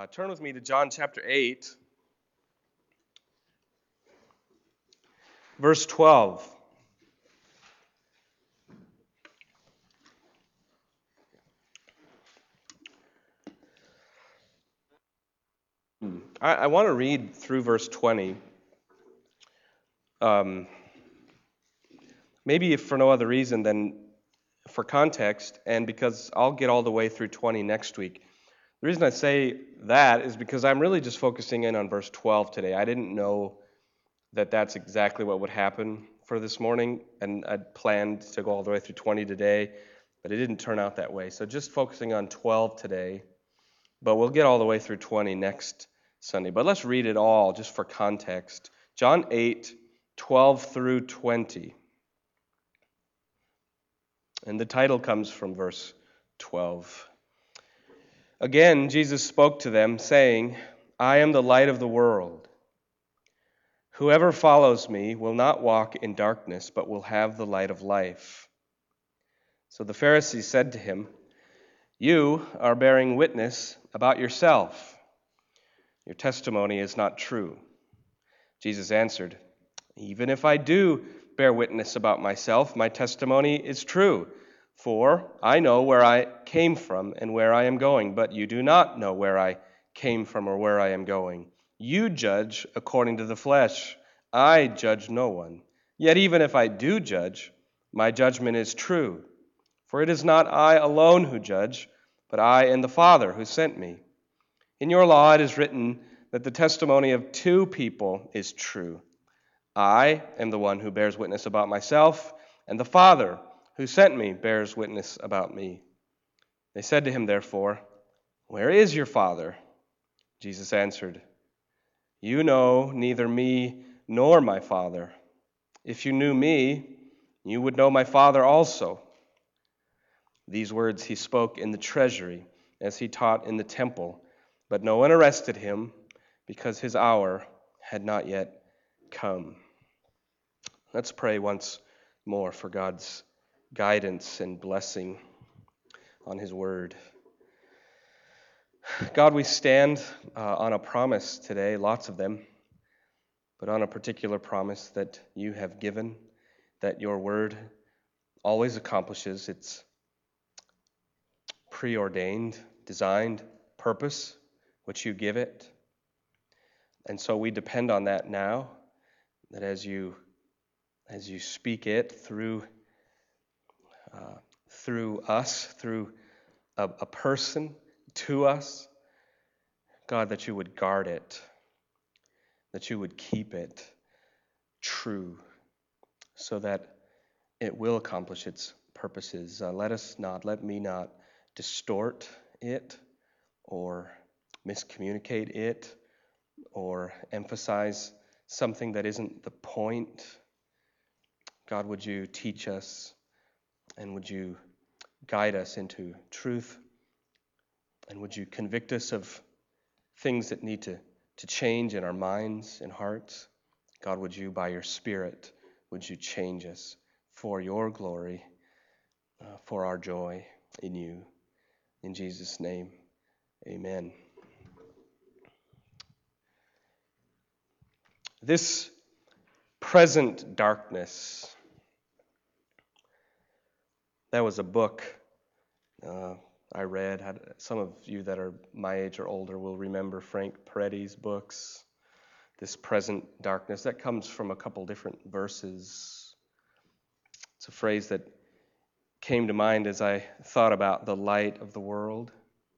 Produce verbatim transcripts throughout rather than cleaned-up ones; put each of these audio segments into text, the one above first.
Uh, turn with me to John chapter eight, verse twelve. I, I want to read through verse twenty. Um, maybe if for no other reason than for context, and because I'll get all the way through twenty next week. The reason I say that is because I'm really just focusing in on verse twelve today. I didn't know that that's exactly what would happen for this morning, and I'd planned to go all the way through twenty today, but it didn't turn out that way. So just focusing on twelve today, but we'll get all the way through twenty next Sunday. But let's read it all just for context. John eight, twelve through twenty. And the title comes from verse twelve. Again, Jesus spoke to them, saying, I am the light of the world. Whoever follows me will not walk in darkness, but will have the light of life. So the Pharisees said to him, You are bearing witness about yourself. Your testimony is not true. Jesus answered, Even if I do bear witness about myself, my testimony is true. For I know where I came from and where I am going, but you do not know where I came from or where I am going. You judge according to the flesh. I judge no one. Yet even if I do judge, my judgment is true. For it is not I alone who judge, but I and the Father who sent me. In your law it is written that the testimony of two people is true. I am the one who bears witness about myself, and the Father who sent me bears witness about me. They said to him, therefore, Where is your Father? Jesus answered, You know neither me nor my Father. If you knew me, you would know my Father also. These words he spoke in the treasury as he taught in the temple, but no one arrested him because his hour had not yet come. Let's pray once more for God's guidance and blessing on his word. God, we stand uh, on a promise today, lots of them, but on a particular promise that you have given, that your word always accomplishes its preordained, designed purpose, which you give it. And so we depend on that now, that as you as you speak it through uh, through us, through a, a person to us, God, that you would guard it, that you would keep it true, so that it will accomplish its purposes. Uh, let us not, let me not distort it or miscommunicate it or emphasize something that isn't the point. God, would you teach us and would you guide us into truth, and would you convict us of things that need to, to change in our minds and hearts? God, would you, by your Spirit, would you change us for your glory, uh, for our joy in you. In Jesus' name, amen. This present darkness, that was a book uh, I read. Some of you that are my age or older will remember Frank Peretti's books. This present darkness, that comes from a couple different verses. It's a phrase that came to mind as I thought about the light of the world.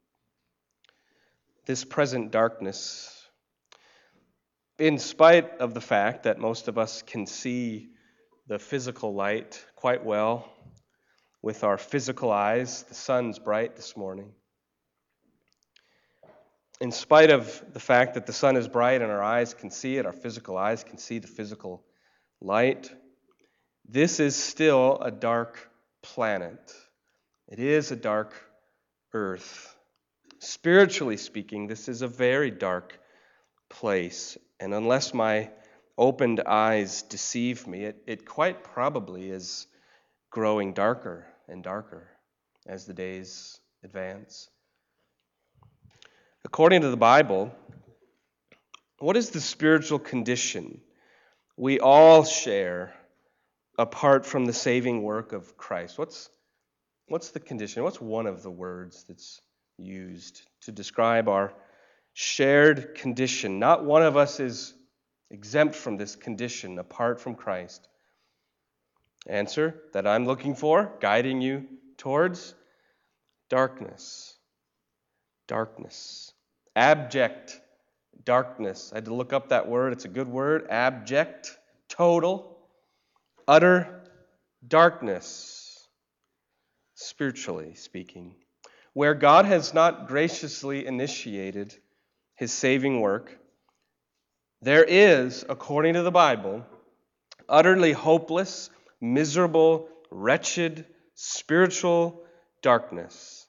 This present darkness, in spite of the fact that most of us can see the physical light quite well with our physical eyes, the sun's bright this morning. In spite of the fact that the sun is bright and our eyes can see it, our physical eyes can see the physical light, this is still a dark planet. It is a dark earth. Spiritually speaking, this is a very dark place. And unless my opened eyes deceive me, it, it quite probably is growing darker and darker as the days advance. According to the Bible, what is the spiritual condition we all share apart from the saving work of Christ? What's what's the condition? What's one of the words that's used to describe our shared condition? Not one of us is exempt from this condition apart from Christ. Answer that I'm looking for, guiding you towards darkness. Darkness. Abject darkness. I had to look up that word. It's a good word. Abject, total, utter darkness, spiritually speaking, where God has not graciously initiated his saving work. There is, according to the Bible, utterly hopeless, miserable, wretched, spiritual darkness.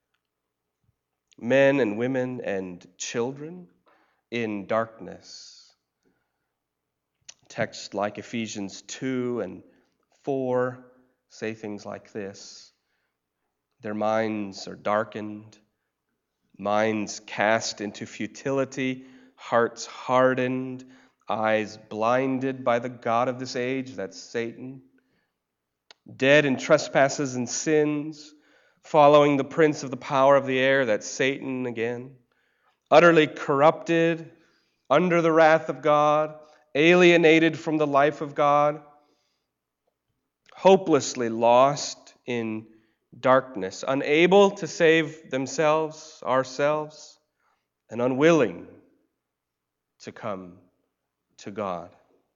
Men and women and children in darkness. Texts like Ephesians two and four say things like this. Their minds are darkened, minds cast into futility, hearts hardened, eyes blinded by the god of this age, that's Satan, dead in trespasses and sins, following the prince of the power of the air, that's Satan again, utterly corrupted, under the wrath of God, alienated from the life of God, hopelessly lost in darkness, unable to save themselves, ourselves, and unwilling to come to God.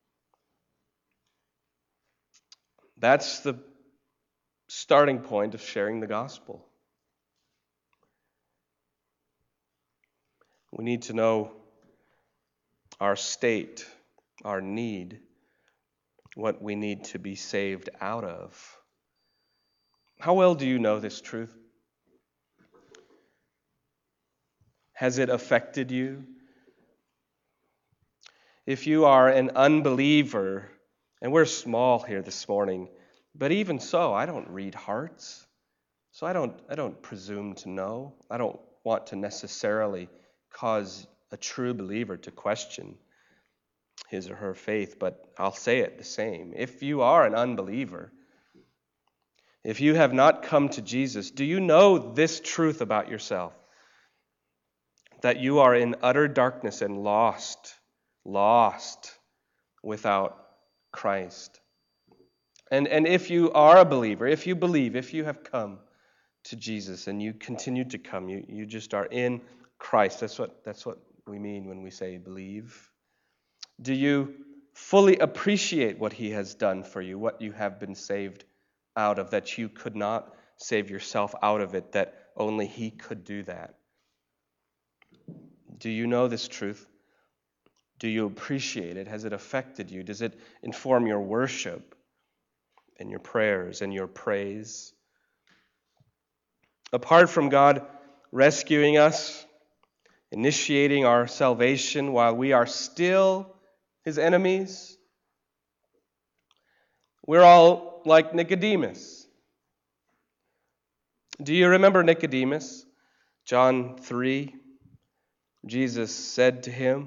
That's the starting point of sharing the gospel. We need to know our state, our need, what we need to be saved out of. How well do you know this truth? Has it affected you? If you are an unbeliever, and we're small here this morning, but even so, I don't read hearts. So I don't I don't presume to know. I don't want to necessarily cause a true believer to question his or her faith, but I'll say it the same. If you are an unbeliever, if you have not come to Jesus, do you know this truth about yourself? That you are in utter darkness and lost, lost without Christ. And, and if you are a believer, if you believe, if you have come to Jesus and you continue to come, you, you just are in Christ. That's what, that's what we mean when we say believe. Do you fully appreciate what he has done for you, what you have been saved out of, that you could not save yourself out of it, that only he could do that? Do you know this truth? Do you appreciate it? Has it affected you? Does it inform your worship and your prayers and your praise? Apart from God rescuing us, initiating our salvation while we are still his enemies, we're all like Nicodemus. Do you remember Nicodemus? John three, Jesus said to him,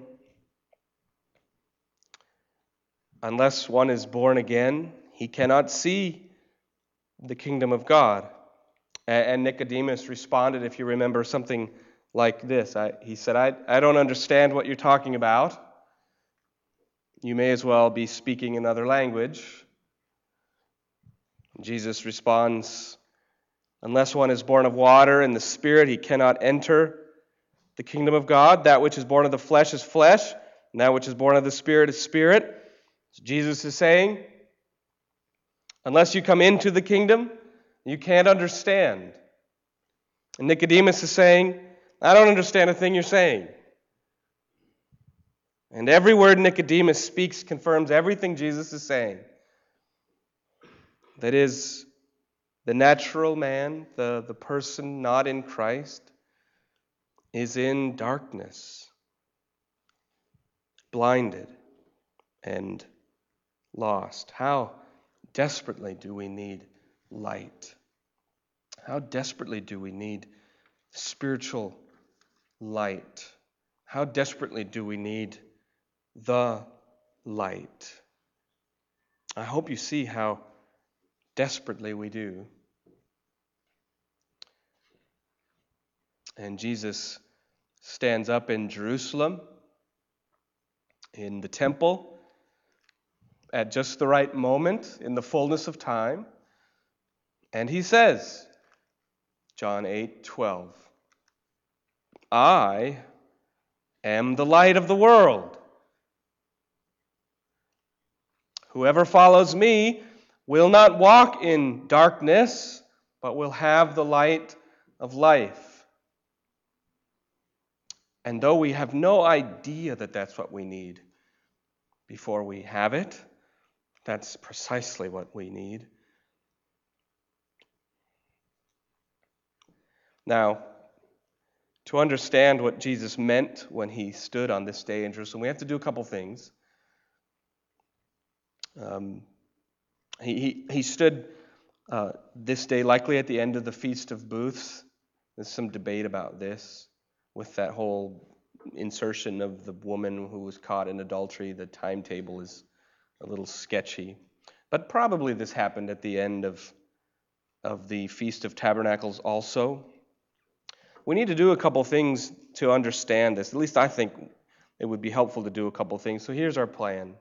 unless one is born again, he cannot see the kingdom of God. And Nicodemus responded, if you remember, something like this. I, he said, I, I don't understand what you're talking about. You may as well be speaking another language. Jesus responds, unless one is born of water and the Spirit, he cannot enter the kingdom of God. That which is born of the flesh is flesh, and that which is born of the Spirit is spirit. So Jesus is saying, unless you come into the kingdom, you can't understand. And Nicodemus is saying, I don't understand a thing you're saying. And every word Nicodemus speaks confirms everything Jesus is saying. That is, the natural man, the, the person not in Christ, is in darkness, blinded and lost. How desperately do we need light? How desperately do we need spiritual light. How desperately do we need the light? I hope you see how desperately we do. And Jesus stands up in Jerusalem, in the temple, at just the right moment, in the fullness of time, and he says, John eight twelve, I am the light of the world. Whoever follows me will not walk in darkness, but will have the light of life. And though we have no idea that that's what we need before we have it, that's precisely what we need. Now, to understand what Jesus meant when he stood on this day in Jerusalem, we have to do a couple things. Um, he, he, he stood uh, this day likely at the end of the Feast of Booths. There's some debate about this, with that whole insertion of the woman who was caught in adultery. The timetable is a little sketchy. But probably this happened at the end of, of the Feast of Tabernacles also. We need to do a couple things to understand this. At least I think it would be helpful to do a couple things. So here's our plan.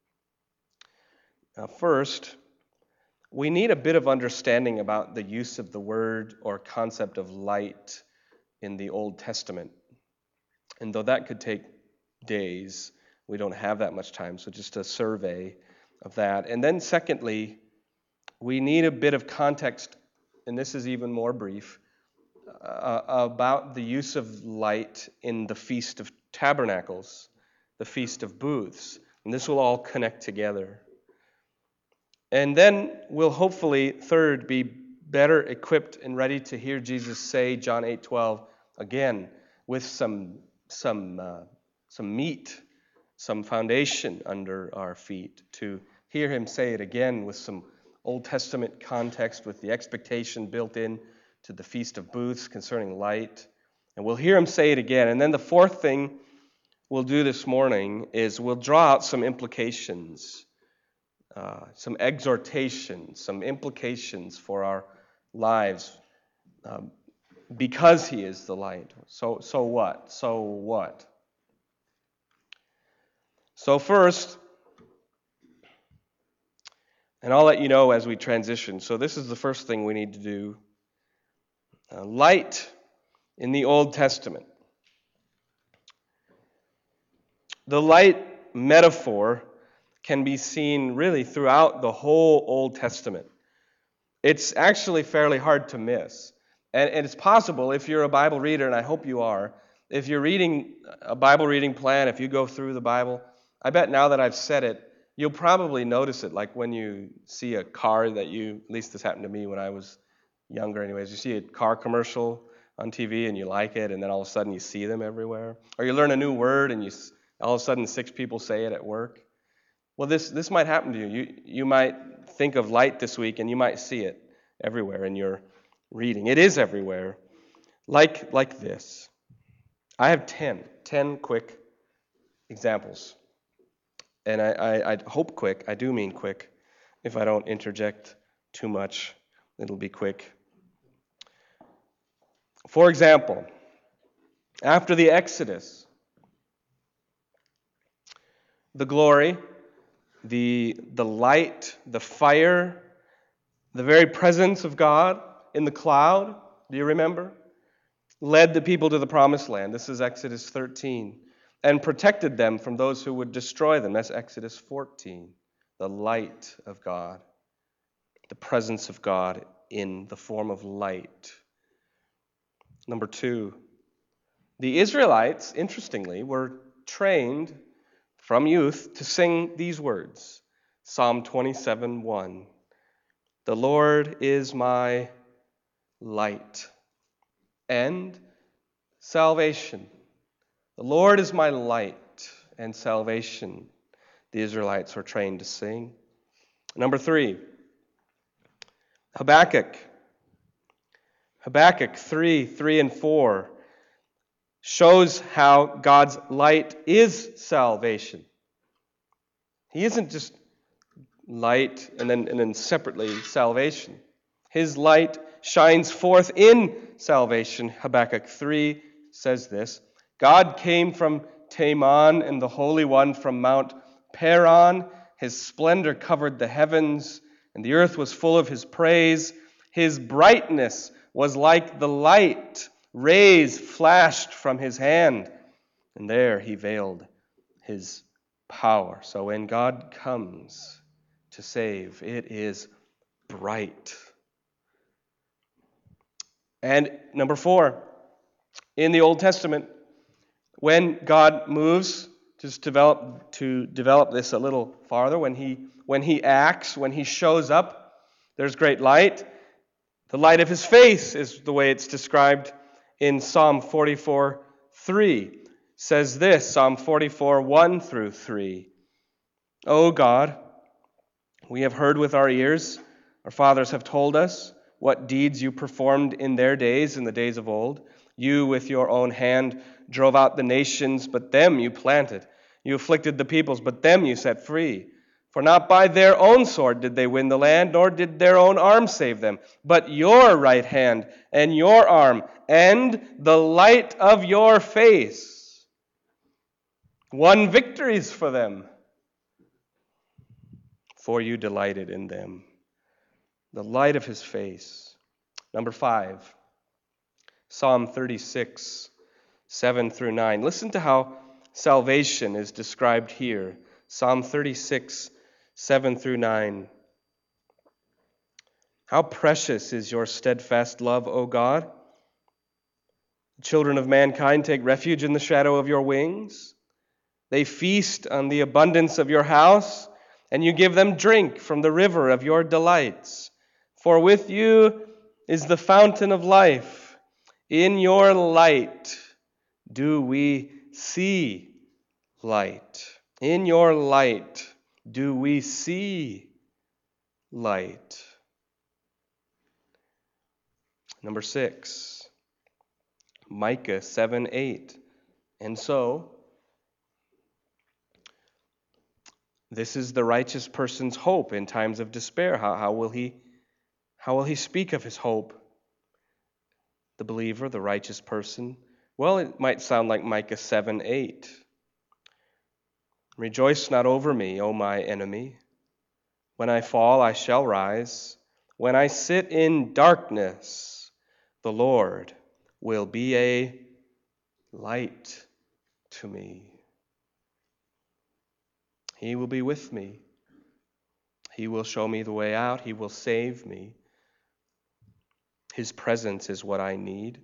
Uh, first, we need a bit of understanding about the use of the word or concept of light in the Old Testament. And though that could take days, we don't have that much time, so just a survey of that. And then secondly, we need a bit of context, and this is even more brief, uh, about the use of light in the Feast of Tabernacles, the Feast of Booths. And this will all connect together. And then we'll hopefully, third, be better equipped and ready to hear Jesus say John eight twelve again with some some uh, some meat, some foundation under our feet, to hear him say it again with some Old Testament context, with the expectation built in to the Feast of Booths concerning light. And we'll hear him say it again. And then the fourth thing we'll do this morning is we'll draw out some implications, uh, some exhortations, some implications for our lives, um, because he is the light. So, so what? So what? So first, and I'll let you know as we transition. So this is the first thing we need to do. Uh, light in the Old Testament. The light metaphor can be seen really throughout the whole Old Testament. It's actually fairly hard to miss. And, and it's possible, if you're a Bible reader, and I hope you are, if you're reading a Bible reading plan, if you go through the Bible, I bet now that I've said it, you'll probably notice it, like when you see a car that you, at least this happened to me when I was younger anyways, you see a car commercial on T V and you like it, and then all of a sudden you see them everywhere. Or you learn a new word and you all of a sudden six people say it at work. Well, this this might happen to you. You you might think of light this week and you might see it everywhere in your reading. It is everywhere. Like like this. I have ten, ten quick examples. And I, I, I hope quick. I do mean quick. If I don't interject too much, it'll be quick. For example, after the Exodus, the glory, the, the light, the fire, the very presence of God in the cloud, do you remember? Led the people to the promised land. This is Exodus thirteen. And protected them from those who would destroy them. That's Exodus fourteen. The light of God. The presence of God in the form of light. Number two, the Israelites, interestingly, were trained from youth to sing these words. Psalm twenty-seven one. The Lord is my light and salvation. The Lord is my light and salvation. The Israelites were trained to sing. Number three, Habakkuk. Habakkuk three, three and four. shows how God's light is salvation. He isn't just light and then, and then separately salvation. His light shines forth in salvation. Habakkuk three says this. God came from Teman, and the Holy One from Mount Paran. His splendor covered the heavens, and the earth was full of his praise. His brightness was like the light. Rays flashed from his hand, and there he veiled his power. So when God comes to save, it is bright. And number four, in the Old Testament, when God moves, just develop to develop this a little farther, when he when he acts, when he shows up, there's great light. The light of his face is the way it's described in Psalm forty-four three. Says this, Psalm forty-four one through three. O God, we have heard with our ears, our fathers have told us what deeds you performed in their days, in the days of old. You with your own hand drove out the nations, but them you planted. You afflicted the peoples, but them you set free. For not by their own sword did they win the land, nor did their own arm save them, but your right hand and your arm and the light of your face won victories for them. For you delighted in them. The light of his face. Number five, Psalm thirty-six, seven through nine. Listen to how salvation is described here. Psalm thirty-six, seven through nine. How precious is your steadfast love, O God! The children of mankind take refuge in the shadow of your wings. They feast on the abundance of your house, and you give them drink from the river of your delights. For with you is the fountain of life. In your light do we see light. In your light do we see light. Number six, Micah seven eight. And so, this is the righteous person's hope in times of despair. How, how will he, how will he speak of his hope? The believer, the righteous person. Well, it might sound like Micah seven eight. Rejoice not over me, O my enemy. When I fall, I shall rise. When I sit in darkness, the Lord will be a light to me. He will be with me. He will show me the way out. He will save me. His presence is what I need.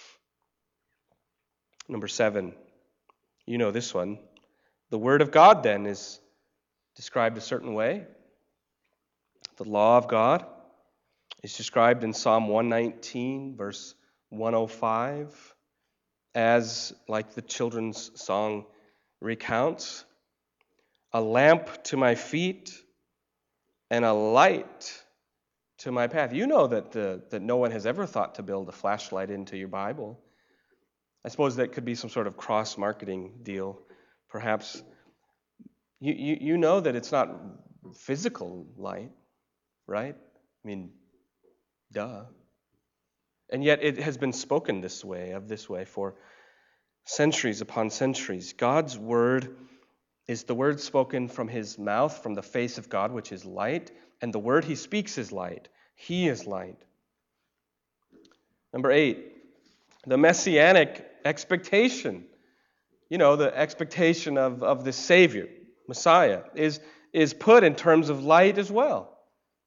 Number seven, you know this one. The Word of God, then, is described a certain way. The law of God is described in Psalm one nineteen, verse one oh five, as, like the children's song recounts, a lamp to my feet and a light to my path. You know that the, that no one has ever thought to build a flashlight into your Bible. I suppose that could be some sort of cross-marketing deal, perhaps. You, you, you know that it's not physical light, right? I mean, duh. And yet it has been spoken this way, of this way, for centuries upon centuries. God's word is the word spoken from his mouth, from the face of God, which is light, and the word he speaks is light. He is light. Number eight, the messianic expectation. You know, the expectation of, of the Savior, Messiah, is, is put in terms of light as well.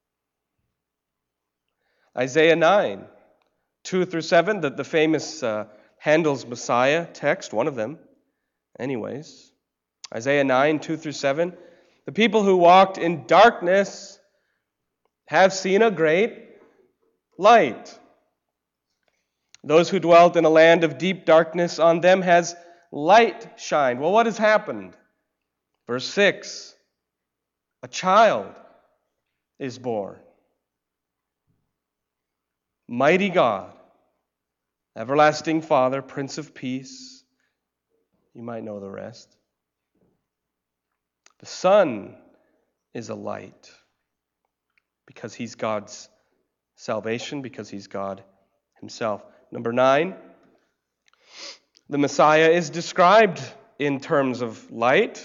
Isaiah nine, two through seven, the, the famous uh, Handel's Messiah text, one of them, anyways. Isaiah nine, two through seven. The people who walked in darkness have seen a great light. Those who dwelt in a land of deep darkness, on them has light shined. Well, what has happened? Verse six, a child is born. Mighty God, everlasting Father, Prince of Peace, You might know the rest. The Son is a light because he's God's salvation, because he's God himself. Number nine, the Messiah is described in terms of light.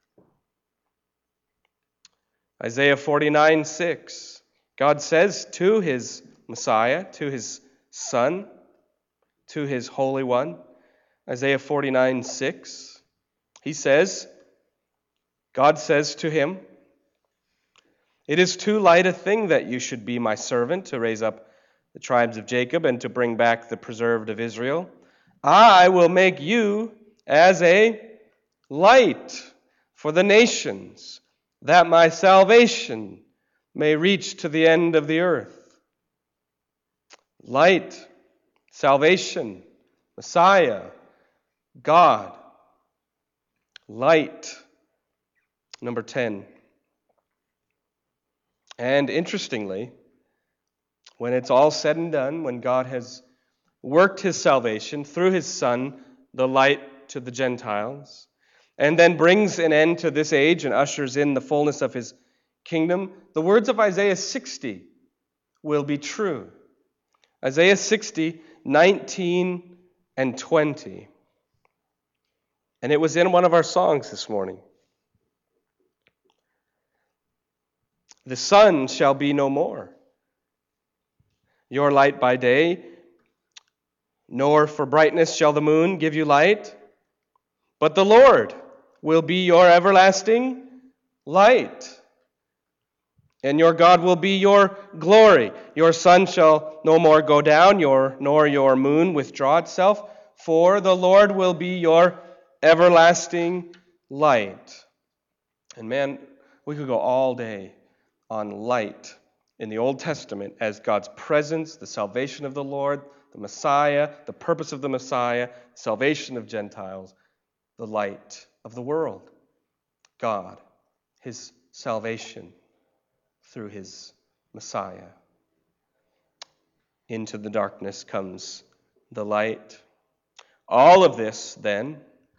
Isaiah forty-nine six, God says to his Messiah, to his Son, to his Holy One, Isaiah forty-nine six, he says, God says to him, "It is too light a thing that you should be my servant to raise up the tribes of Jacob and to bring back the preserved of Israel. I will make you as a light for the nations, that my salvation may reach to the end of the earth." Light, salvation, Messiah, God. Light. Number ten. And interestingly, when it's all said and done, when God has worked his salvation through his Son, the light to the Gentiles, and then brings an end to this age and ushers in the fullness of his kingdom, the words of Isaiah sixty will be true. Isaiah sixty, nineteen and twenty. And it was in one of our songs this morning. The sun shall be no more, your light by day, nor for brightness shall the moon give you light, but the Lord will be your everlasting light, and your God will be your glory. Your sun shall no more go down, your, nor your moon withdraw itself, for the Lord will be your everlasting light. And man, we could go all day on light in the Old Testament as God's presence, the salvation of the Lord, the Messiah, the purpose of the Messiah, salvation of Gentiles, the light of the world, God, his salvation through his Messiah. Into the darkness comes the light. All of this, then,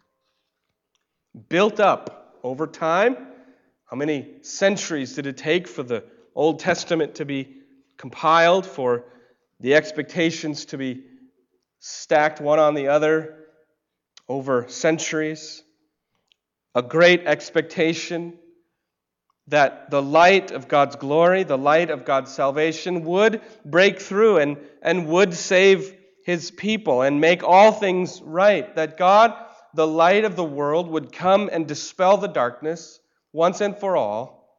built up over time. How many centuries did it take for the Old Testament to be compiled, for the expectations to be stacked one on the other over centuries? A great expectation that the light of God's glory, the light of God's salvation would break through and, and would save his people and make all things right. That God, the light of the world, would come and dispel the darkness once and for all.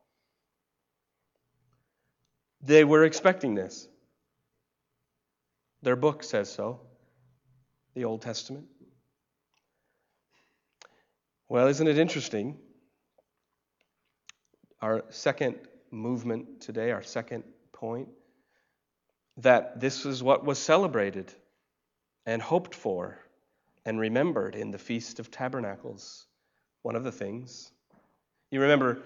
They were expecting this. Their book says so, the Old Testament. Well, isn't it interesting? Our second movement today, our second point, that this is what was celebrated and hoped for and remembered in the Feast of Tabernacles. One of the things. You remember,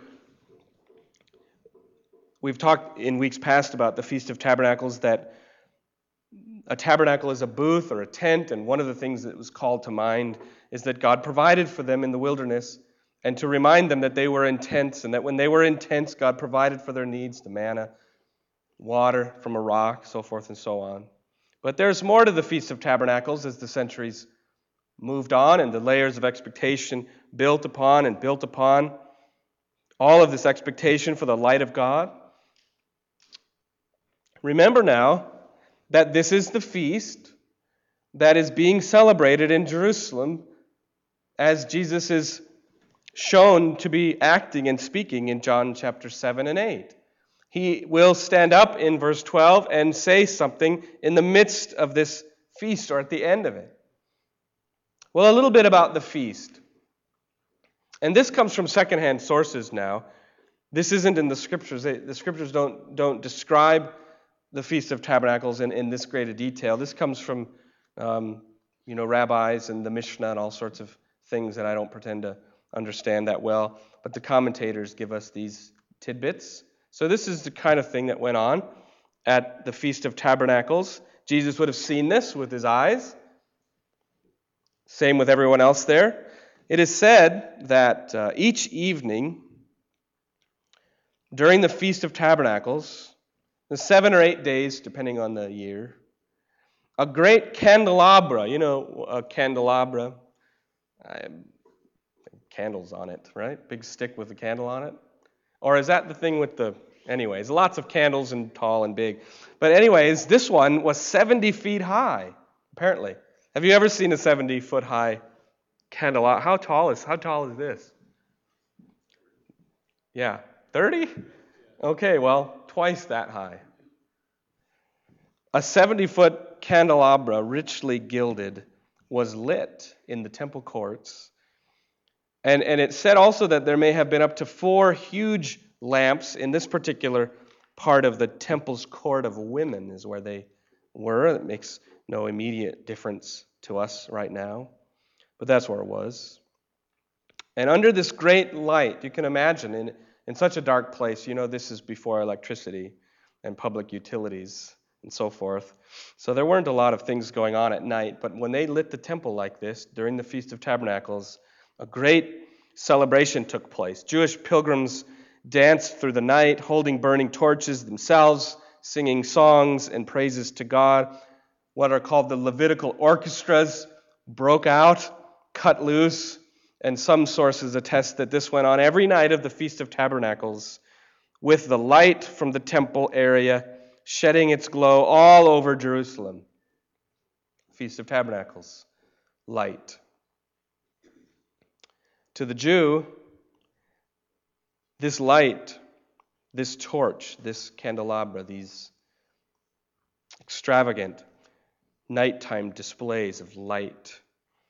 we've talked in weeks past about the Feast of Tabernacles, that a tabernacle is a booth or a tent, and one of the things that was called to mind is that God provided for them in the wilderness, and to remind them that they were in tents, and that when they were in tents, God provided for their needs, the manna, water from a rock, so forth and so on. But there's more to the Feast of Tabernacles as the centuries moved on and the layers of expectation built upon and built upon. All of this expectation for the light of God. Remember now that this is the feast that is being celebrated in Jerusalem as Jesus is shown to be acting and speaking in John chapter seven and eight. He will stand up in verse twelve and say something in the midst of this feast or at the end of it. Well, a little bit about the feast. And this comes from secondhand sources now. This isn't in the Scriptures. The Scriptures don't, don't describe the Feast of Tabernacles in, in this great a detail. This comes from um, you know, rabbis and the Mishnah and all sorts of things that I don't pretend to understand that well. But the commentators give us these tidbits. So this is the kind of thing that went on at the Feast of Tabernacles. Jesus would have seen this with his eyes. Same with everyone else there. It is said that uh, each evening during the Feast of Tabernacles, the seven or eight days, depending on the year, a great candelabra, you know, a candelabra, I, candles on it, right? Big stick with a candle on it. Or is that the thing with the, anyways, lots of candles and tall and big. But anyways, this one was seventy feet high, apparently. Have you ever seen a seventy foot high candelabra? How tall is, how tall is this? Yeah, thirty? Okay, well, twice that high. A seventy foot candelabra, richly gilded, was lit in the temple courts. And, and it said also that there may have been up to four huge lamps in this particular part of the temple's court of women is where they were. It makes no immediate difference to us right now, but that's where it was. And under this great light, you can imagine, in, in such a dark place, you know this is before electricity and public utilities and so forth. So there weren't a lot of things going on at night, but when they lit the temple like this during the Feast of Tabernacles, a great celebration took place. Jewish pilgrims danced through the night, holding burning torches themselves, singing songs and praises to God. What are called the Levitical orchestras broke out, cut loose, and some sources attest that this went on every night of the Feast of Tabernacles, with the light from the temple area shedding its glow all over Jerusalem. Feast of Tabernacles, light. To the Jew, this light, this torch, this candelabra, these extravagant nighttime displays of light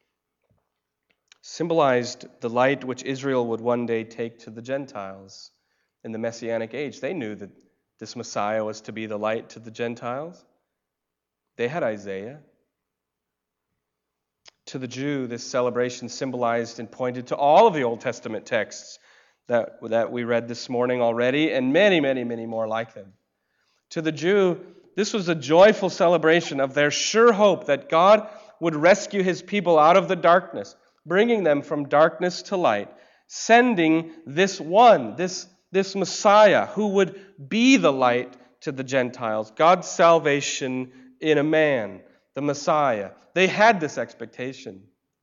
symbolized the light which Israel would one day take to the Gentiles in the Messianic age. They knew that this Messiah was to be the light to the Gentiles. They had Isaiah. To the Jew, this celebration symbolized and pointed to all of the Old Testament texts that, that we read this morning already, and many, many, many more like them. To the Jew, this was a joyful celebration of their sure hope that God would rescue his people out of the darkness, bringing them from darkness to light, sending this one, this, this Messiah, who would be the light to the Gentiles, God's salvation in a man, the Messiah. They had this expectation.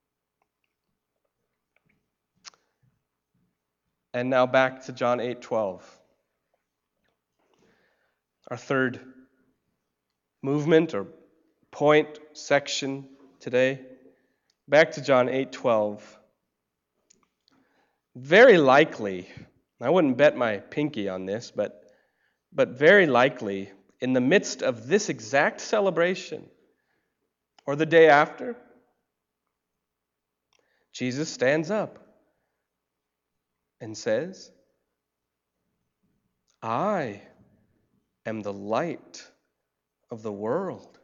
And now back to John eight twelve. Our third movement or point section today. Back to John eight twelve. Very likely, I wouldn't bet my pinky on this, but, but very likely, in the midst of this exact celebration, or the day after, Jesus stands up and says, I am the light of the world.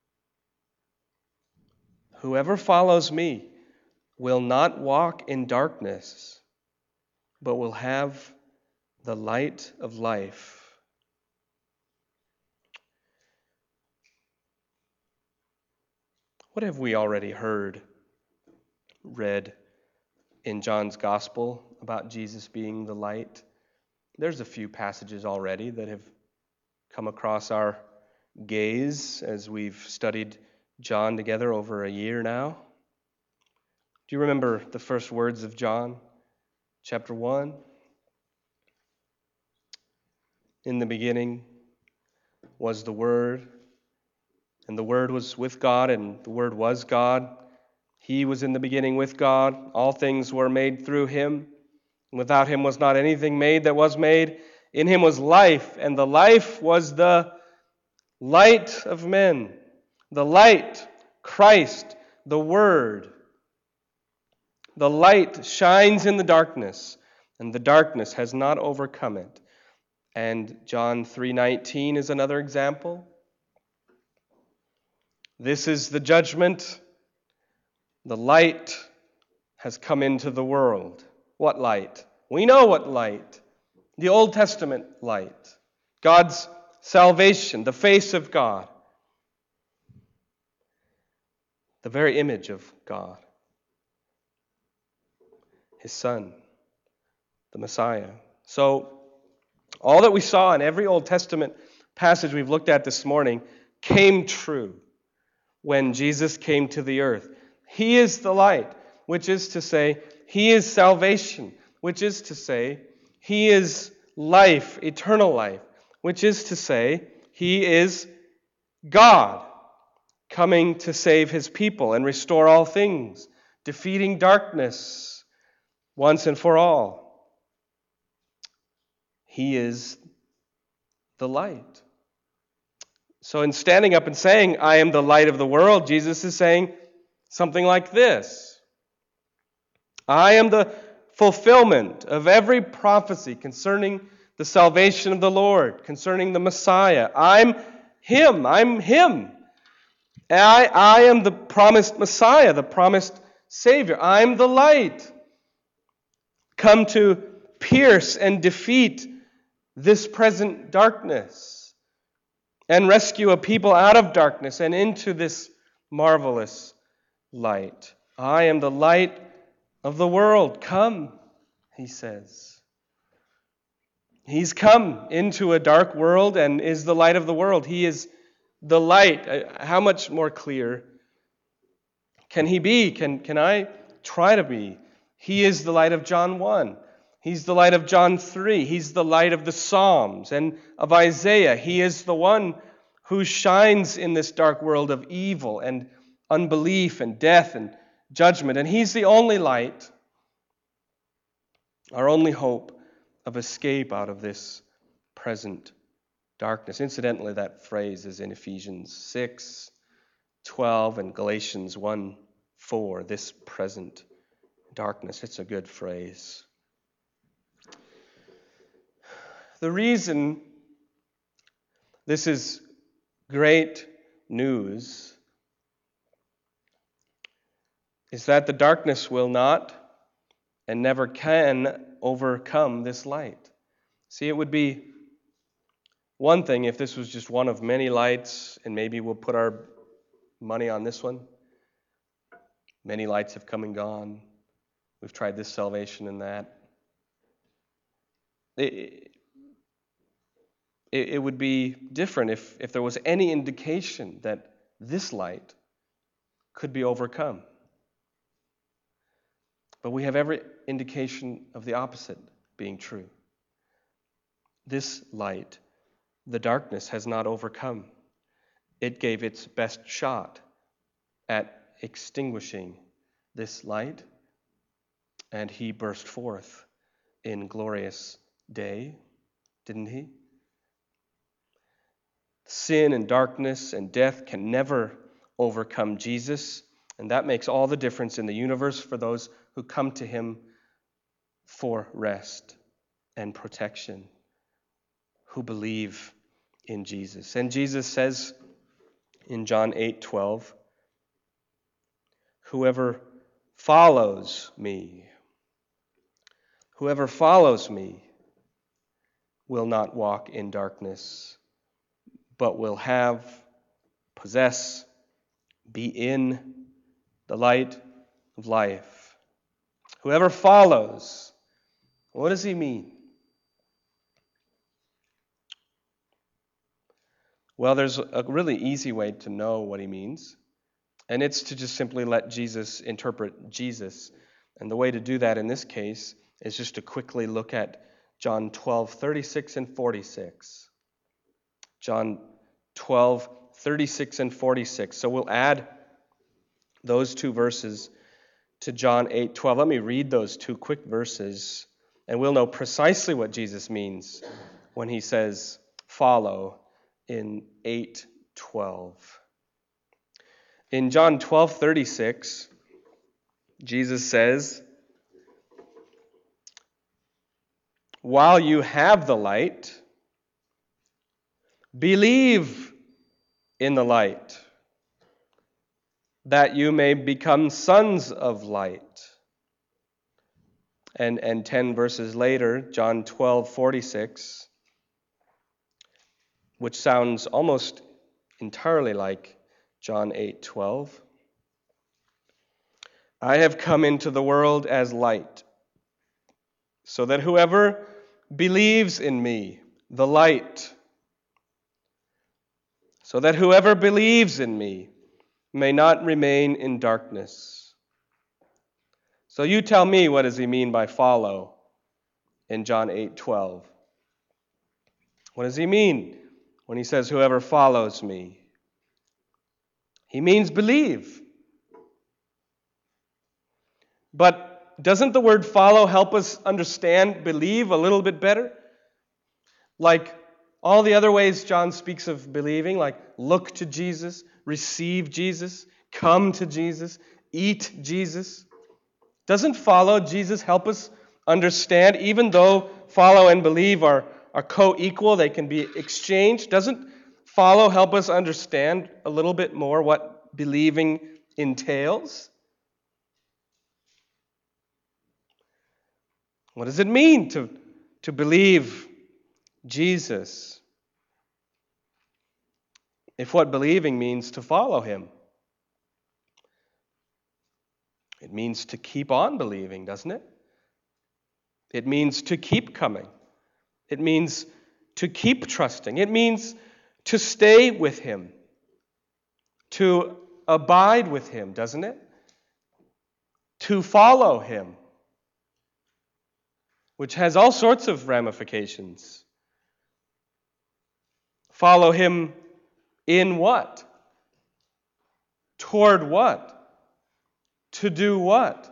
Whoever follows me will not walk in darkness, but will have the light of life. What have we already heard, read in John's Gospel about Jesus being the light? There's a few passages already that have come across our gaze as we've studied John together over a year now. Do you remember the first words of John, chapter one? In the beginning was the Word, and the Word was with God, and the Word was God. He was in the beginning with God. All things were made through him. Without him was not anything made that was made. In him was life, and the life was the light of men. The light, Christ, the Word. The light shines in the darkness, and the darkness has not overcome it. And John three nineteen is another example. This is the judgment. The light has come into the world. What light? We know what light. The Old Testament light. God's salvation, the face of God. The very image of God. his Son, the Messiah. So all that we saw in every Old Testament passage we've looked at this morning came true when Jesus came to the earth. He is the light, which is to say, he is salvation, which is to say, he is life, eternal life, which is to say, he is God, coming to save his people and restore all things, defeating darkness once and for all. He is the light. So in standing up and saying, I am the light of the world, Jesus is saying something like this: I am the fulfillment of every prophecy concerning the salvation of the Lord, concerning the Messiah. I'm him. I'm him. I, I am the promised Messiah, the promised Savior. I'm the light, come to pierce and defeat this present darkness and rescue a people out of darkness and into this marvelous light. I am the light of the world. Come, he says. He's come into a dark world and is the light of the world. He is the light. How much more clear can he be? Can, can I try to be? He is the light of John one. He's the light of John three. He's the light of the Psalms and of Isaiah. He is the one who shines in this dark world of evil and unbelief and death and judgment. And he's the only light, our only hope of escape out of this present darkness. Incidentally, that phrase is in Ephesians six, twelve, and Galatians one, four, this present darkness. It's a good phrase. The reason this is great news is that the darkness will not and never can overcome this light. See, it would be one thing if this was just one of many lights, and maybe we'll put our money on this one. Many lights have come and gone. We've tried this salvation and that. It, it, it would be different if, if there was any indication that this light could be overcome. But we have every indication of the opposite being true. This light, the darkness, has not overcome. It gave its best shot at extinguishing this light, and he burst forth in glorious day, didn't he? Sin and darkness and death can never overcome Jesus, and that makes all the difference in the universe for those who come to him for rest and protection, who believe in Jesus. And Jesus says in John eight twelve, whoever follows me, whoever follows me will not walk in darkness, but will have, possess, be in the light of life. Whoever follows, what does he mean? Well, there's a really easy way to know what he means, and it's to just simply let Jesus interpret Jesus. And the way to do that in this case is just to quickly look at John twelve, thirty-six and forty-six. John twelve, thirty-six and forty-six. So we'll add those two verses to John eight twelve. Let me read those two quick verses, and we'll know precisely what Jesus means when he says follow in eight twelve. In John twelve thirty-six, Jesus says, while you have the light, believe in the light, that you may become sons of light. And, and ten verses later, John twelve forty-six, which sounds almost entirely like John eight twelve. I have come into the world as light, so that whoever believes in me, the light, so that whoever believes in me may not remain in darkness. So you tell me, what does he mean by follow in John eight twelve? What does he mean when he says, whoever follows me? He means believe. But doesn't the word follow help us understand believe a little bit better? Like all the other ways John speaks of believing, like look to Jesus, receive Jesus, come to Jesus, eat Jesus. Doesn't follow Jesus help us understand, even though follow and believe are, are co-equal, they can be exchanged? Doesn't follow help us understand a little bit more what believing entails? What does it mean to, to believe Jesus? If what believing means to follow him. It means to keep on believing, doesn't it? It means to keep coming. It means to keep trusting. It means to stay with him, to abide with him, doesn't it? To follow him, which has all sorts of ramifications. Follow him in what? Toward what? To do what?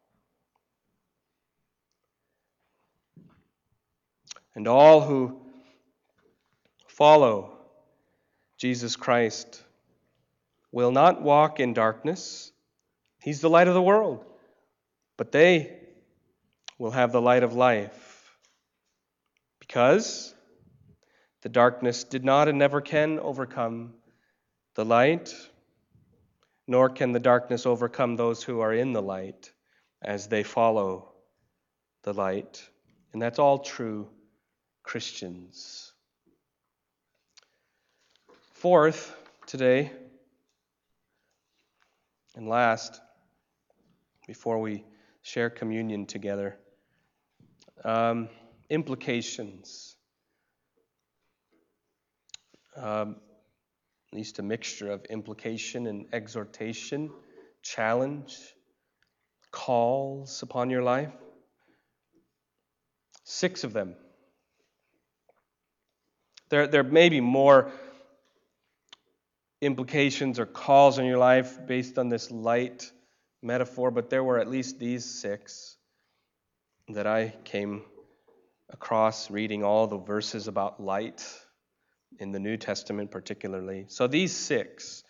And all who follow Jesus Christ will not walk in darkness. He's the light of the world. But they will have the light of life. Because the darkness did not and never can overcome the light, nor can the darkness overcome those who are in the light as they follow the light. And that's all true Christians. Fourth, today, and last, before we share communion together, um, implications. Um, at least a mixture of implication and exhortation, challenge, calls upon your life. Six of them. There, there may be more implications or calls on your life based on this light metaphor, but there were at least these six that I came across reading all the verses about light in the New Testament particularly. So these six.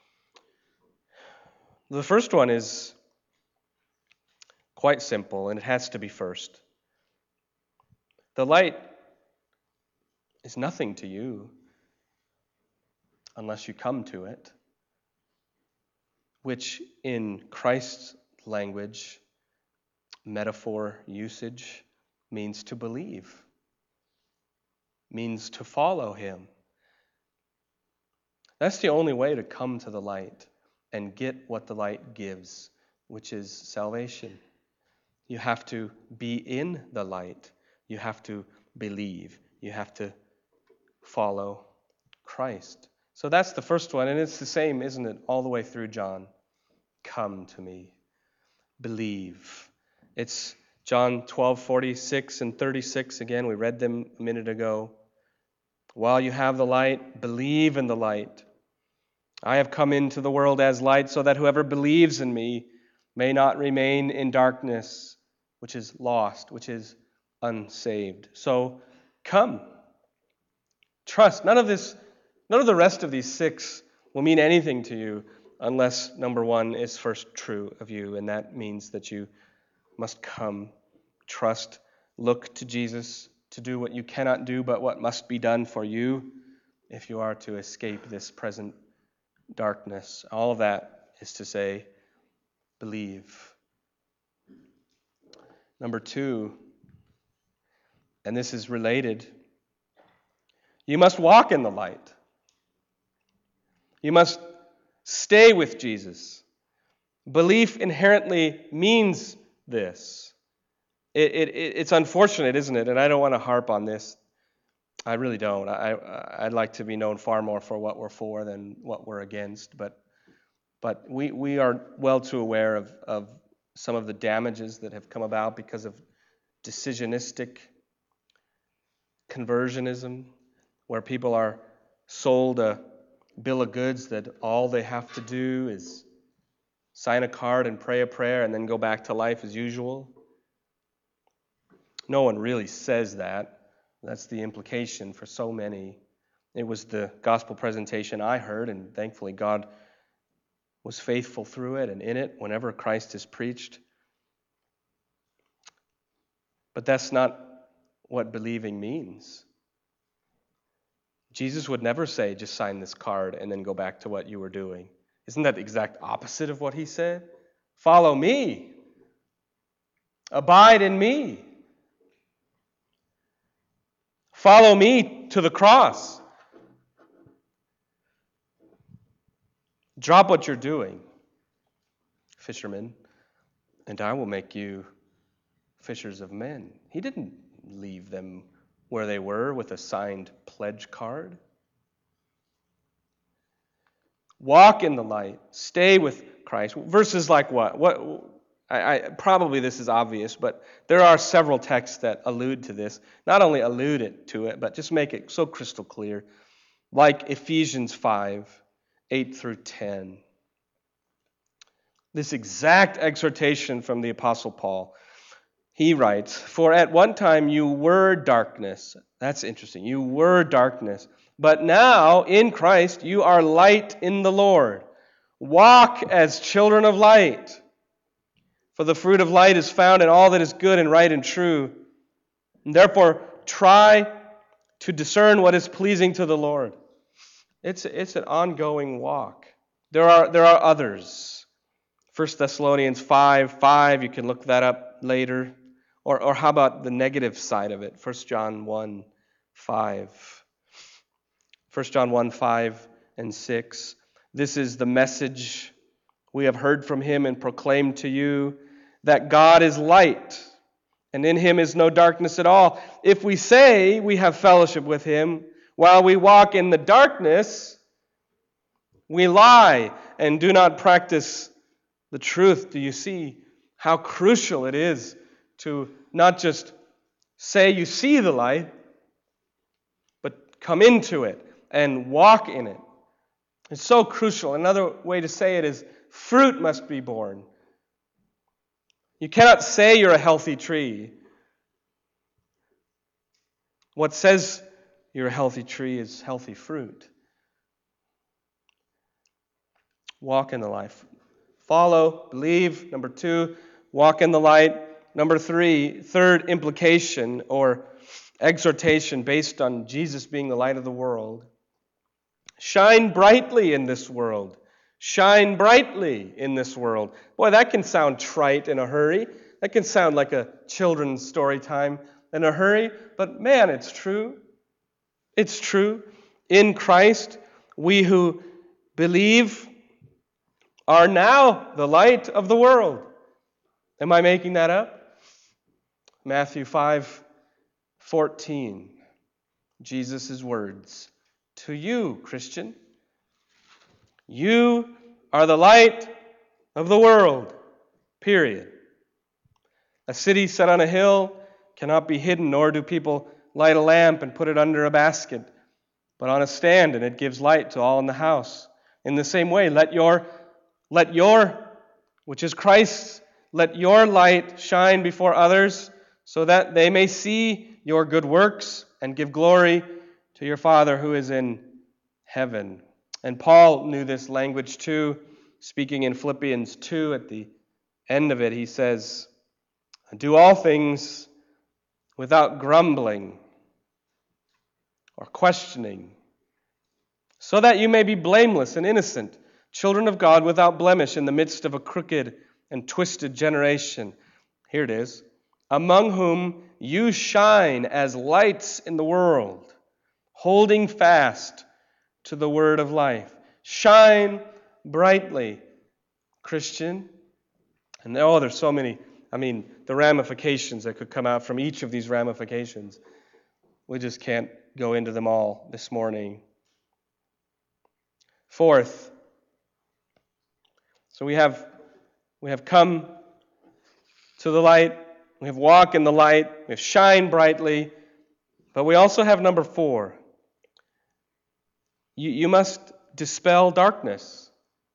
The first one is quite simple, and it has to be first. The light is nothing to you unless you come to it, which in Christ's language, metaphor usage, means to believe, means to follow him. That's the only way to come to the light and get what the light gives, which is salvation. You have to be in the light. You have to believe. You have to follow Christ. So that's the first one, and it's the same, isn't it, all the way through John. Come to me. Believe. It's John twelve, forty-six and thirty-six. Again, we read them a minute ago. While you have the light, believe in the light. I have come into the world as light so that whoever believes in me may not remain in darkness, which is lost, which is unsaved. So come. Trust. None of this, none of the rest of these six will mean anything to you unless number one is first true of you, and that means that you must come, trust, look to Jesus to do what you cannot do, but what must be done for you if you are to escape this present darkness. All of that is to say, believe. Number two, and this is related, you must walk in the light. You must stay with Jesus. Belief inherently means this. it, it, it's unfortunate, isn't it? And I don't want to harp on this. I really don't. I, I'd like to be known far more for what we're for than what we're against. But but we, we are well too aware of, of some of the damages that have come about because of decisionistic conversionism, where people are sold a bill of goods that all they have to do is sign a card and pray a prayer and then go back to life as usual. No one really says that. That's the implication for so many. It was the gospel presentation I heard, and thankfully God was faithful through it and in it whenever Christ is preached. But that's not what believing means. Jesus would never say, just sign this card and then go back to what you were doing. Isn't that the exact opposite of what he said? Follow me. Abide in me. Follow me to the cross. Drop what you're doing, fishermen, and I will make you fishers of men. He didn't leave them where they were with a signed pledge card. Walk in the light. Stay with Christ. Verses like what? What? I, I probably this is obvious, but there are several texts that allude to this. Not only allude it to it, but just make it so crystal clear. Like Ephesians five, eight through ten. This exact exhortation from the Apostle Paul. He writes, "For at one time you were darkness." That's interesting. You were darkness. "But now in Christ you are light in the Lord. Walk as children of light. For the fruit of light is found in all that is good and right and true. And therefore try to discern what is pleasing to the Lord." It's, it's an ongoing walk. There are, there are others. First Thessalonians five, five, you can look that up later. Or, or how about the negative side of it? First John one, five. First John one, five and six. "This is the message we have heard from him and proclaimed to you, that God is light, and in him is no darkness at all. If we say we have fellowship with him, while we walk in the darkness, we lie and do not practice the truth." Do you see how crucial it is to not just say you see the light, but come into it and walk in it? It's so crucial. Another way to say it is fruit must be born. You cannot say you're a healthy tree. What says you're a healthy tree is healthy fruit. Walk in the light. Follow, believe. Number two, walk in the light. Number three, third implication or exhortation based on Jesus being the light of the world. Shine brightly in this world. Shine brightly in this world. Boy, that can sound trite in a hurry. That can sound like a children's story time in a hurry. But man, it's true. It's true. In Christ, we who believe are now the light of the world. Am I making that up? Matthew five fourteen. Jesus' words to you, Christian. You are the light of the world. Period. A city set on a hill cannot be hidden, nor do people light a lamp and put it under a basket, but on a stand, and it gives light to all in the house. In the same way, let your, let your, which is Christ's, let your light shine before others, so that they may see your good works and give glory to your Father who is in heaven. And Paul knew this language too, speaking in Philippians two at the end of it. He says, "Do all things without grumbling or questioning, so that you may be blameless and innocent, children of God without blemish in the midst of a crooked and twisted generation." Here it is. "Among whom you shine as lights in the world, holding fast to the word of life." Shine brightly, Christian. And oh, there's so many I mean, the ramifications that could come out from each of these ramifications. We just can't go into them all this morning. Fourth, so we have we have come to the light, we have walked in the light, we have shined brightly, but we also have number four. You, you must dispel darkness.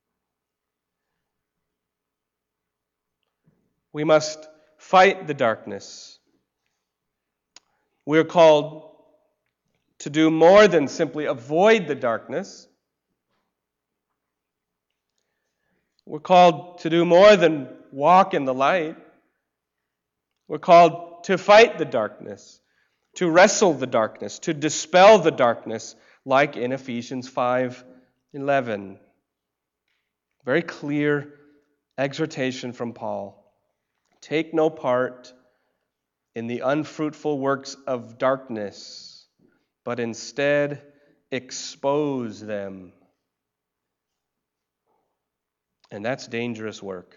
We must fight the darkness. We're called to do more than simply avoid the darkness. We're called to do more than walk in the light. We're called to fight the darkness, to wrestle the darkness, to dispel the darkness, like in Ephesians five eleven. Very clear exhortation from Paul. Take no part in the unfruitful works of darkness, but instead expose them. And that's dangerous work,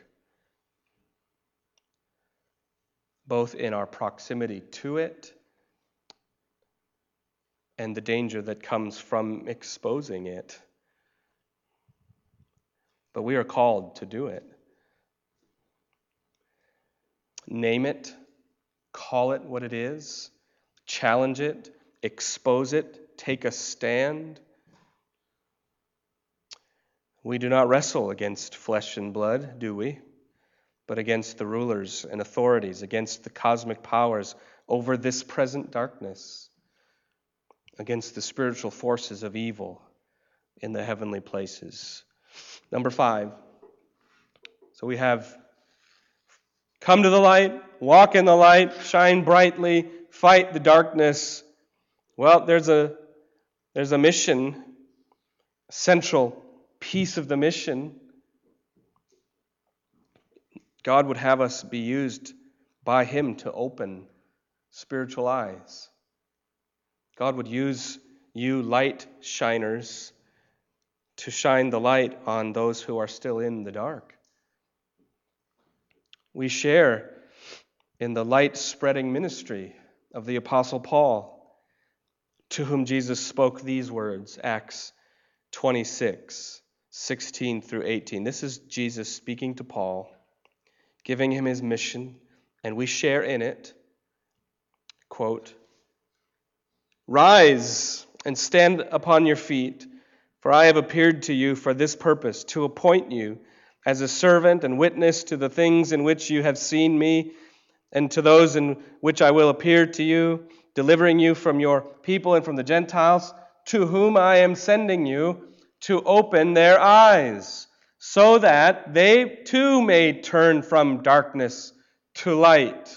both in our proximity to it and the danger that comes from exposing it. But we are called to do it. Name it, call it what it is, challenge it, expose it, take a stand. We do not wrestle against flesh and blood, do we? But against the rulers and authorities, against the cosmic powers over this present darkness, against the spiritual forces of evil in the heavenly places. Number five. So we have come to the light, walk in the light, shine brightly, fight the darkness. Well, there's a there's a mission, a central piece of the mission. God would have us be used by Him to open spiritual eyes. God would use you light shiners to shine the light on those who are still in the dark. We share in the light-spreading ministry of the Apostle Paul, to whom Jesus spoke these words, Acts twenty-six, sixteen through eighteen. This is Jesus speaking to Paul, giving him his mission, and we share in it. Quote, "Rise and stand upon your feet, for I have appeared to you for this purpose, to appoint you as a servant and witness to the things in which you have seen me, and to those in which I will appear to you, delivering you from your people and from the Gentiles, to whom I am sending you, to open their eyes, so that they too may turn from darkness to light,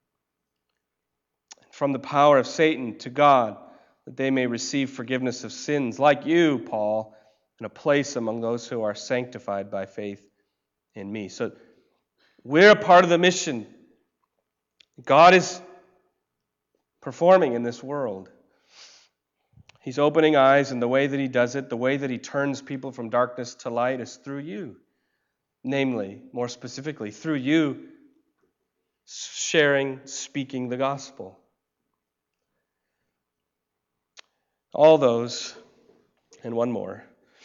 from the power of Satan to God, that they may receive forgiveness of sins, like you, Paul, and a place among those who are sanctified by faith in me." So we're a part of the mission God is performing in this world. He's opening eyes, and the way that He does it, the way that He turns people from darkness to light, is through you. Namely, more specifically, through you sharing, speaking the gospel. All those, and one more.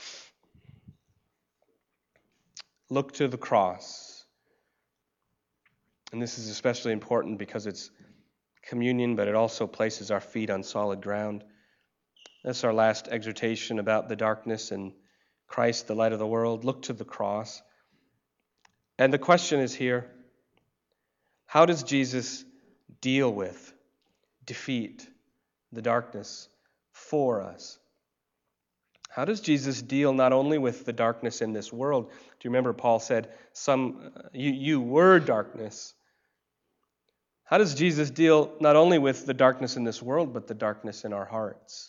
Look to the cross. And this is especially important because it's communion, but it also places our feet on solid ground. That's our last exhortation about the darkness and Christ, the light of the world. Look to the cross. And the question is here, how does Jesus deal with, defeat the darkness for us? How does Jesus deal not only with the darkness in this world? Do you remember Paul said, "Some you, you were darkness." How does Jesus deal not only with the darkness in this world, but the darkness in our hearts?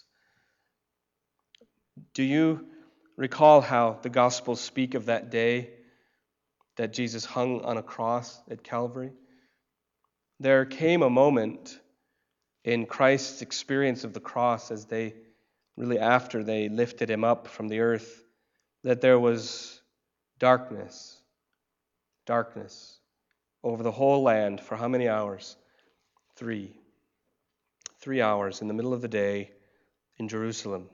Do you recall how the Gospels speak of that day that Jesus hung on a cross at Calvary? There came a moment in Christ's experience of the cross, as they really after they lifted Him up from the earth, that there was darkness, darkness over the whole land for how many hours? Three. Three hours in the middle of the day in Jerusalem.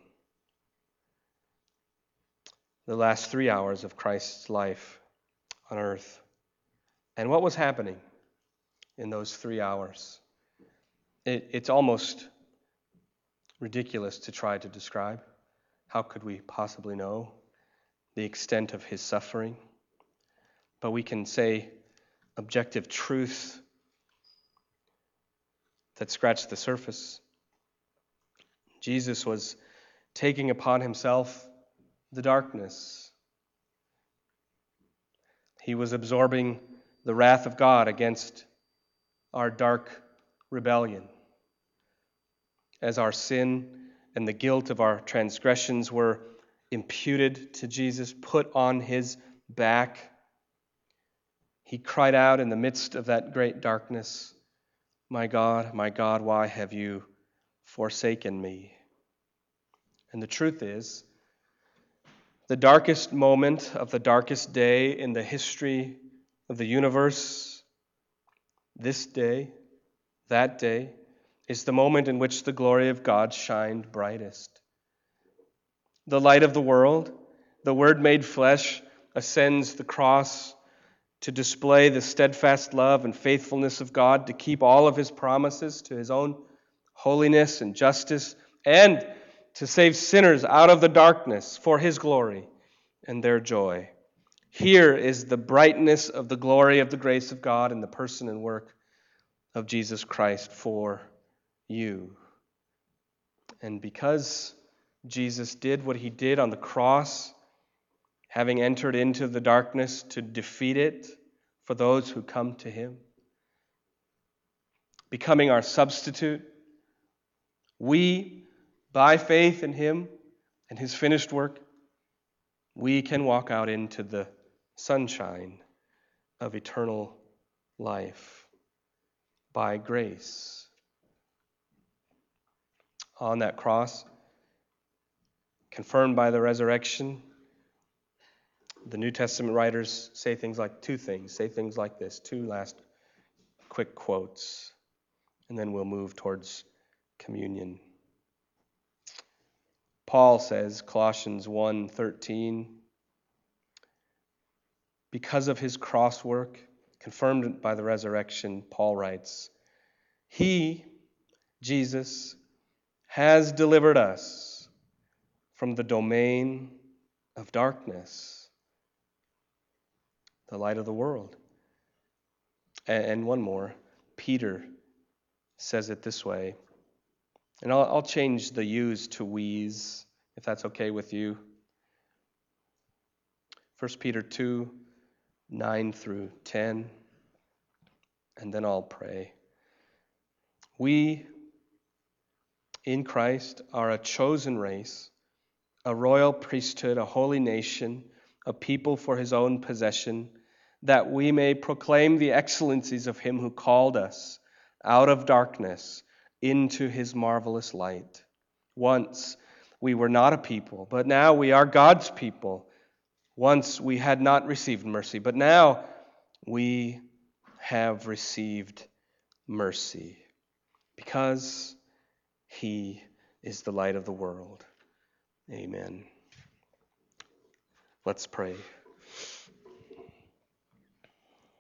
The last three hours of Christ's life on earth. And what was happening in those three hours? It, it's almost ridiculous to try to describe. How could we possibly know the extent of his suffering? But we can say objective truth that scratched the surface. Jesus was taking upon himself the darkness. He was absorbing the wrath of God against our dark rebellion. As our sin and the guilt of our transgressions were imputed to Jesus, put on his back, he cried out in the midst of that great darkness, "My God, my God, why have you forsaken me?" And the truth is, the darkest moment of the darkest day in the history of the universe, this day, that day, is the moment in which the glory of God shined brightest. The light of the world, the Word made flesh, ascends the cross to display the steadfast love and faithfulness of God, to keep all of his promises to his own holiness and justice, and to save sinners out of the darkness for his glory and their joy. Here is the brightness of the glory of the grace of God in the person and work of Jesus Christ for you. And because Jesus did what he did on the cross, having entered into the darkness to defeat it for those who come to him, becoming our substitute, we, by faith in him and his finished work, we can walk out into the sunshine of eternal life by grace. On that cross, confirmed by the resurrection, the New Testament writers say things like two things, say things like this, two last quick quotes, and then we'll move towards communion. Paul says, Colossians one thirteen, because of his cross work, confirmed by the resurrection, Paul writes, He, Jesus, has delivered us from the domain of darkness, the light of the world. And one more, Peter says it this way, and I'll, I'll change the yous to we's, if that's okay with you. First Peter two, nine through ten, and then I'll pray. We, in Christ, are a chosen race, a royal priesthood, a holy nation, a people for his own possession, that we may proclaim the excellencies of him who called us out of darkness into his marvelous light. Once we were not a people, but now we are God's people. Once we had not received mercy, but now we have received mercy, because he is the light of the world. Amen. Let's pray.